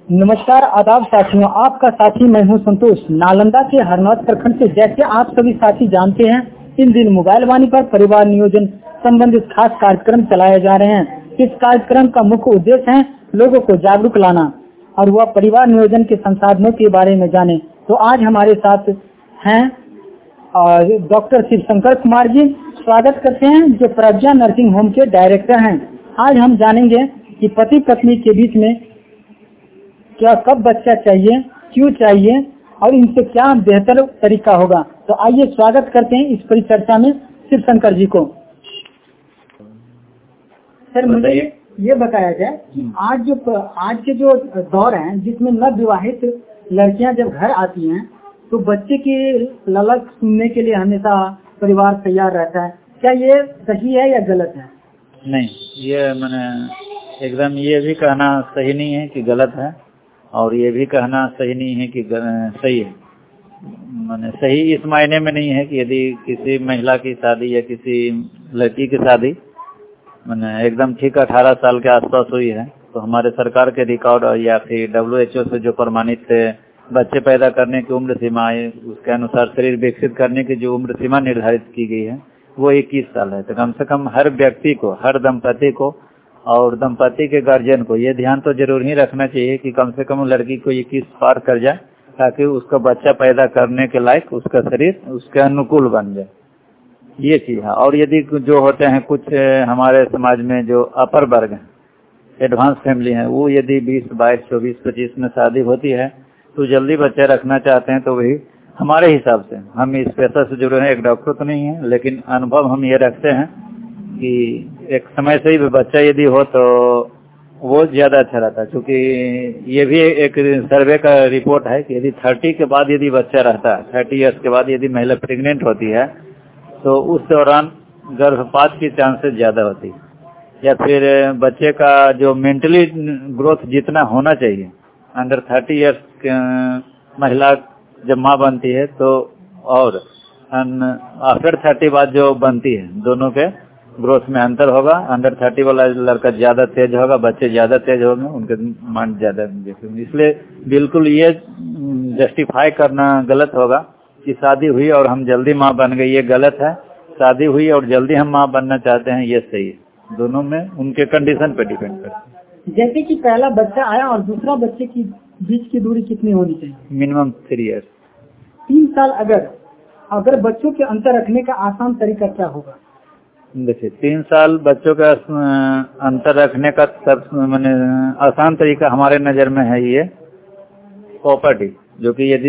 नमस्कार, आदाब साथियों। आपका साथी मैं हूं संतोष, नालंदा के हरनौत प्रखंड से। जैसे आप सभी साथी जानते हैं, इन दिन मोबाइल वाणी पर परिवार नियोजन संबंधित खास कार्यक्रम चलाए जा रहे हैं। इस कार्यक्रम का मुख्य उद्देश्य है लोगों को जागरूक लाना और वह परिवार नियोजन के संसाधनों के बारे में जाने। तो आज हमारे साथ हैं डॉक्टर शिव शंकर कुमार जी। स्वागत करते हैं, जो प्रज्ञा नर्सिंग होम के डायरेक्टर हैं। आज हम जानेंगे कि पति पत्नी के बीच में क्या कब बच्चा चाहिए, क्यों चाहिए और इनसे क्या बेहतर तरीका होगा। तो आइए स्वागत करते हैं इस परिचर्चा में शिव शंकर जी को। सर, मुझे ये बताया जाए कि आज के जो दौर है जिसमें नवविवाहित लड़कियां जब घर आती हैं तो बच्चे की ललक सुनने के लिए हमेशा परिवार तैयार रहता है। क्या ये सही है या गलत है? नहीं, ये मैंने एकदम ये भी कहना सही नहीं है कि गलत है और ये भी कहना सही नहीं है कि सही है। मैंने सही इस मायने में नहीं है कि यदि किसी महिला की शादी या किसी लड़की की शादी मैंने एकदम ठीक 18 साल के आसपास हुई है तो हमारे सरकार के रिकॉर्ड या फिर WHO से जो प्रमाणित बच्चे पैदा करने की उम्र सीमा है, उसके अनुसार शरीर विकसित करने की जो उम्र सीमा निर्धारित की गई है वो 21 साल है। तो कम से कम हर व्यक्ति को, हर दंपति को और दंपति के गार्जियन को ये ध्यान तो जरूर ही रखना चाहिए कि कम से कम लड़की को 21 पार कर जाए ताकि उसका बच्चा पैदा करने के लायक उसका शरीर उसके अनुकूल बन जाए। ये चीज है। और यदि जो होते हैं कुछ हमारे समाज में जो अपर वर्ग है, एडवांस फैमिली है, वो यदि 20, 22, 24, 25 में शादी होती है तो जल्दी बच्चा रखना चाहते हैं तो वही हमारे हिसाब से, हम इस पेशा से जुड़े हैं, एक डॉक्टर तो नहीं है लेकिन अनुभव हम ये रखते हैं कि एक समय से ही बच्चा यदि हो तो वो ज्यादा अच्छा रहता है। क्योंकि ये भी एक सर्वे का रिपोर्ट है कि यदि 30 के बाद यदि बच्चा रहता है, 30 ईयर्स के बाद यदि महिला प्रेग्नेंट होती है तो उस दौरान गर्भपात की चांसेस ज्यादा होती है। या फिर बच्चे का जो मेंटली ग्रोथ जितना होना चाहिए, अंडर 30 ईयर्स महिला जब माँ बनती है तो और आफ्टर 30 बाद जो बनती है, दोनों के ग्रोथ में अंतर होगा। अंडर 30 वाला लड़का ज्यादा तेज होगा, बच्चे ज्यादा तेज होंगे, उनके माइंड ज्यादा। इसलिए बिल्कुल ये जस्टिफाई करना गलत होगा कि शादी हुई और हम जल्दी माँ बन गए, ये गलत है। शादी हुई और जल्दी हम माँ बनना चाहते हैं, ये सही है। दोनों में उनके कंडीशन पे डिपेंड करता है। जैसे कि पहला बच्चा आया और दूसरा बच्चे की बीच की दूरी कितनी होनी चाहिए? Minimum 3 years. 3 साल। अगर बच्चों के अंतर रखने का आसान तरीका क्या होगा? देखिए, 3 साल बच्चों का अंतर रखने का सब मैंने आसान तरीका हमारे नजर में है ये प्रॉपर्टी, जो कि यदि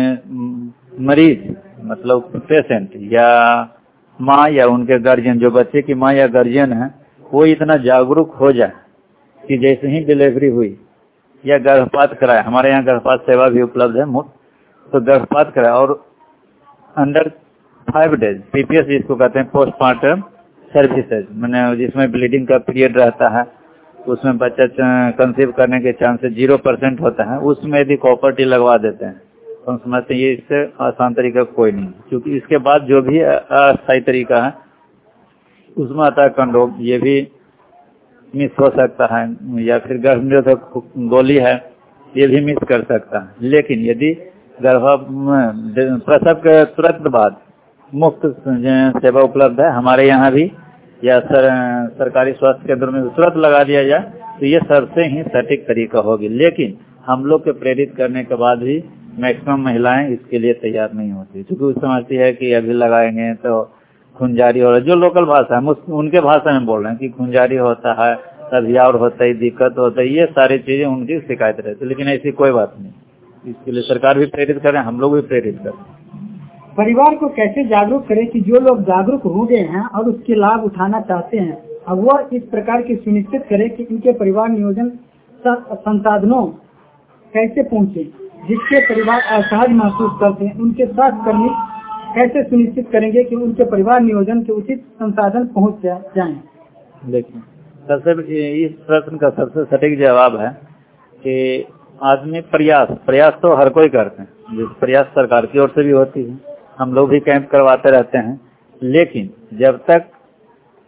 मरीज मतलब पेशेंट या माँ या उनके गार्जियन, जो बच्चे की माँ या गार्जियन है, वो इतना जागरूक हो जाए कि जैसे ही डिलीवरी हुई या गर्भपात कराए, हमारे यहाँ गर्भपात सेवा भी उपलब्ध है मुफ्त, तो गर्भपात कराए और अंडर 5 डेज PPS जिसको कहते हैं पोस्टमार्टम सर्विसेज, मैंने जिसमें ब्लीडिंग का पीरियड रहता है, उसमें बच्चा कंसीव करने के चांसेस 0% होता है, उसमें यदि प्रॉपर्टी लगवा देते हैं तो हम समझते हैं ये इससे आसान तरीका कोई नहीं। क्योंकि इसके बाद जो भी अस्थायी तरीका है उसमें आता है कंडोम, ये भी मिस हो सकता है, या फिर गर्भनिरोधक गोली है, ये भी मिस कर सकता है। लेकिन यदि प्रसव के तुरंत बाद मुफ्त सेवा उपलब्ध है हमारे यहाँ भी, या सरकारी स्वास्थ्य केंद्र में तुरंत लगा दिया जाए तो ये सबसे ही सटीक तरीका होगी। लेकिन हम लोग के प्रेरित करने के बाद भी मैक्सिमम महिलाएं इसके लिए तैयार नहीं होती, क्योंकि वो समझती है कि अभी लगाएंगे तो खून जारी हो रहा है। जो लोकल भाषा है उनके भाषा में बोल रहे हैं कि खून जारी होता है, तभी और होता है, दिक्कत होता है, ये सारी चीजें उनकी शिकायत रहती है। लेकिन ऐसी कोई बात नहीं, इसके लिए सरकार भी प्रेरित करें, हम लोग भी प्रेरित करें। परिवार को कैसे जागरूक करें कि जो लोग जागरूक हो गए हैं और उसके लाभ उठाना चाहते हैं, अब वह इस प्रकार की सुनिश्चित करें कि इनके परिवार नियोजन संसाधनों कैसे पहुँचे, जिसके परिवार असहज महसूस करते हैं। उनके स्वास्थ्य कर्मी कैसे सुनिश्चित करेंगे कि उनके परिवार नियोजन के उचित संसाधन पहुँच जाएं? देखिए, सबसे इस प्रश्न का सबसे सटीक जवाब है कि आदमी प्रयास तो हर कोई करते हैं, जिस प्रयास सरकार की ओर से भी होती है, हम लोग भी कैंप करवाते रहते हैं। लेकिन जब तक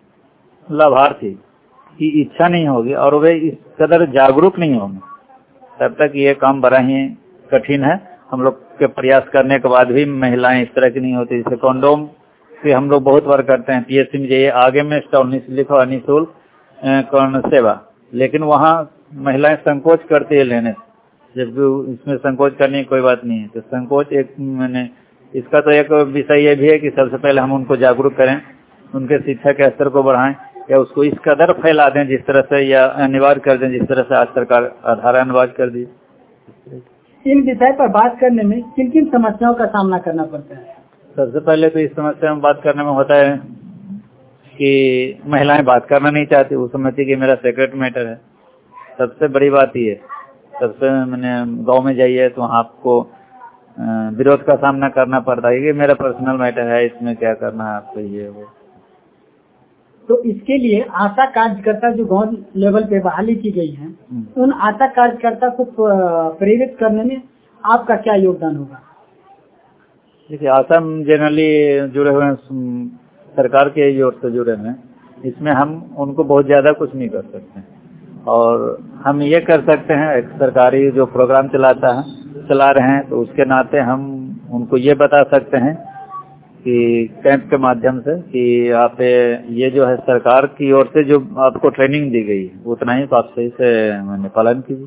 लाभार्थी की इच्छा नहीं होगी और वे इस कदर जागरूक नहीं होंगे तब तक ये काम बड़ा ही कठिन है। हम लोग के प्रयास करने के बाद भी महिलाएं इस तरह की नहीं होती। जैसे कंडोम से हम लोग बहुत बार करते हैं, पीएससी में जाइए, आगे में स्टॉल लिखा निःशुल्क कर्ण सेवा, लेकिन वहाँ महिलाएं संकोच करती है लेने से, जबकि इसमें संकोच करने की कोई बात नहीं है। तो संकोच एक मैंने इसका तो एक विषय ये भी है कि सबसे पहले हम उनको जागरूक करें, उनके शिक्षा के स्तर को बढ़ाएं, या उसको इस कदर फैला दें जिस तरह से, या अनिवार्य कर दें जिस तरह से आज सरकार आधार अनिवार्य कर दी। इन विषय पर बात करने में किन किन समस्याओं का सामना करना पड़ता है? सबसे पहले तो इस समस्या में बात करने में होता है कि महिलाएं बात करना नहीं चाहती, वो समझती कि मेरा सीक्रेट मैटर है। सबसे बड़ी बात ये, सबसे मैंने गांव में जाइए तो वहाँ आपको विरोध का सामना करना पड़ता है, ये मेरा पर्सनल मैटर है, इसमें क्या करना है आपको, ये वो। तो इसके लिए आशा कार्यकर्ता जो गांव लेवल पे बहाली की गई है, उन आशा कार्यकर्ता को प्रेरित करने में आपका क्या योगदान होगा? देखिए, आशा जनरली जुड़े हुए हैं, सरकार के ओर से जुड़े हुए हैं, इसमें हम उनको बहुत ज्यादा कुछ नहीं कर सकते, और हम ये कर सकते हैं, एक सरकारी जो प्रोग्राम चला रहे हैं, तो उसके नाते हम उनको ये बता सकते हैं कि कैंप के माध्यम से कि आप ये जो है सरकार की ओर से जो आपको ट्रेनिंग दी गई उतना ही आप सही से मैंने पालन कीजिए।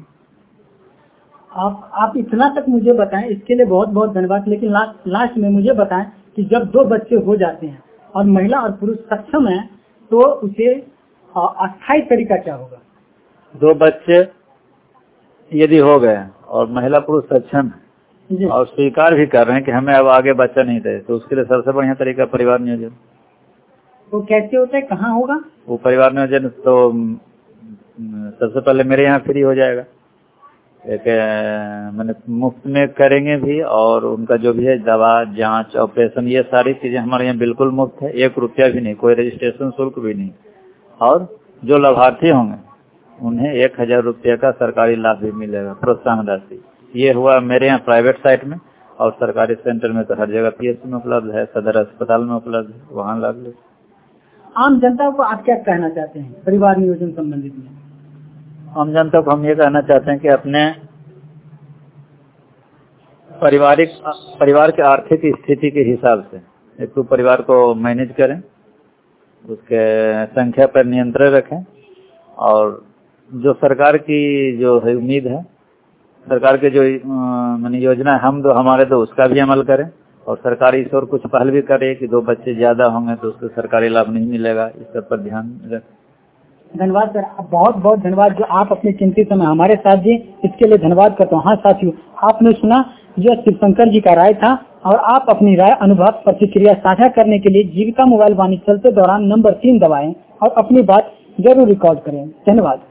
आप इतना तक मुझे बताएं, इसके लिए बहुत बहुत धन्यवाद। लेकिन लास्ट में मुझे बताएं कि जब 2 बच्चे हो जाते हैं और महिला और पुरुष सक्षम है, तो उसे अस्थायी तरीका क्या होगा? 2 बच्चे यदि हो गए और महिला पुरुष सक्षम है और स्वीकार भी कर रहे हैं कि हमें अब आगे बच्चा नहीं दे, तो उसके लिए सबसे बढ़िया तरीका परिवार नियोजन। वो कैसे होता है, कहाँ होगा वो परिवार नियोजन? तो सबसे पहले मेरे यहाँ फ्री हो जाएगा, एक मैंने मुफ्त में करेंगे भी, और उनका जो भी है दवा, जांच, ऑपरेशन, ये सारी चीजें हमारे यहाँ बिल्कुल मुफ्त है, 1 रुपया भी नहीं, कोई रजिस्ट्रेशन शुल्क भी नहीं। और जो लाभार्थी होंगे उन्हें 1000 रुपये का सरकारी लाभ भी मिलेगा, प्रोत्साहन राशि। ये हुआ मेरे यहाँ प्राइवेट साइट में, और सरकारी सेंटर में तो हर जगह पीएससी में उपलब्ध है, सदर अस्पताल में उपलब्ध है, वहाँ लाभ ले। आम जनता को आप क्या कहना चाहते हैं परिवार नियोजन संबंधित में? आम जनता को हम ये कहना चाहते हैं कि अपने परिवार के आर्थिक स्थिति के हिसाब से एक तो परिवार को मैनेज करें, उसके संख्या पर नियंत्रण रखें, और जो सरकार की जो है उम्मीद है, सरकार के जो मानी योजना है, हम तो हमारे तो उसका भी अमल करें, और सरकार इस और कुछ पहल भी करे कि 2 बच्चे ज्यादा होंगे तो उसको सरकारी लाभ नहीं मिलेगा, इस सब पर ध्यान रखें। धन्यवाद सर, बहुत बहुत धन्यवाद जो आप अपने कीमती समय हमारे साथ दिए, इसके लिए धन्यवाद करता हूँ। हाँ साथियों, आपने सुना यह शिवशंकर जी का राय था, और आप अपनी राय, अनुभव, प्रतिक्रिया साझा करने के लिए जीविका मोबाइल वाणी चलते दौरान नंबर 3 दबाएं और अपनी बात जरूर रिकॉर्ड करें। धन्यवाद।